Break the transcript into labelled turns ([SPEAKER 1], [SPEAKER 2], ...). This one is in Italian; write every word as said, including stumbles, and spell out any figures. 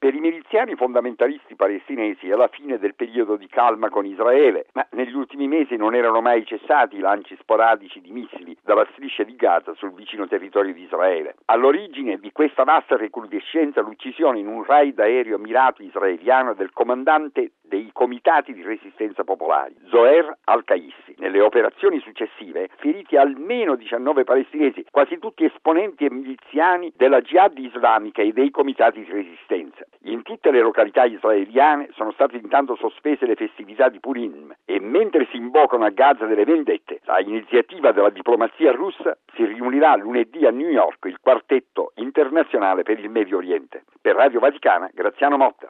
[SPEAKER 1] Per i miliziani fondamentalisti palestinesi è la fine del periodo di calma con Israele, ma negli ultimi mesi non erano mai cessati i lanci sporadici di missili dalla striscia di Gaza sul vicino territorio di Israele. All'origine di questa vasta recrudescenza l'uccisione in un raid aereo mirato israeliano del comandante dei comitati di resistenza popolari, Zoher al-Kaissi. Nelle operazioni successive, feriti almeno diciannove palestinesi, quasi tutti esponenti e miliziani della Jihad islamica e dei comitati di resistenza. In tutte le località israeliane sono state intanto sospese le festività di Purim e mentre si invocano a Gaza delle vendette, a iniziativa della diplomazia russa si riunirà lunedì a New York il quartetto internazionale per il Medio Oriente. Per Radio Vaticana, Graziano Motta.